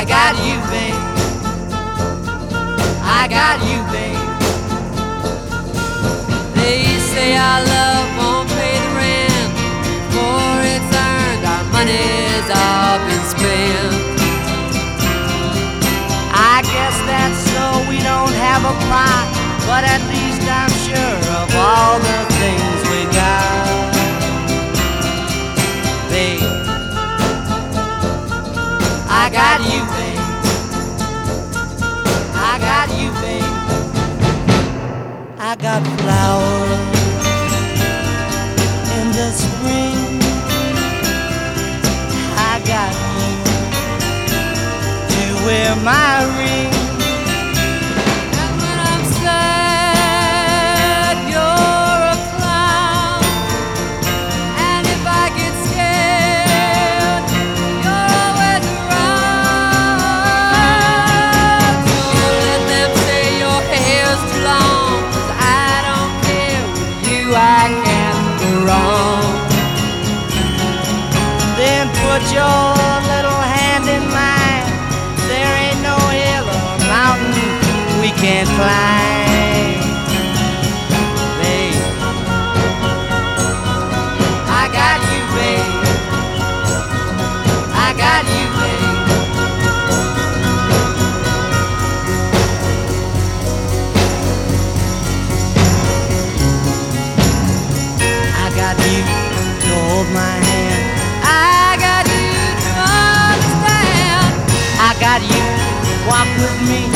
got you, babe. I got you, babe. They say our love won't pay the rent before it's earned. Our money's all been spent. I guess that's so we don't have a plot, but at least I'm sure of all the things we got. Babe, I got you, babe. I got you, babe. I got flowers in the spring. I got you to wear my ring. And when I'm sad, you're a clown. And if I get scared, you're always around. So let them say your hair's too long, 'cause I don't care. With you I can't go wrong. Then put your little hand in mine. There ain't no hill or mountain we can't climb. Babe, I got you, babe. I got you, babe. I got you to hold my hand. I got you to understand. I got you, walk with me.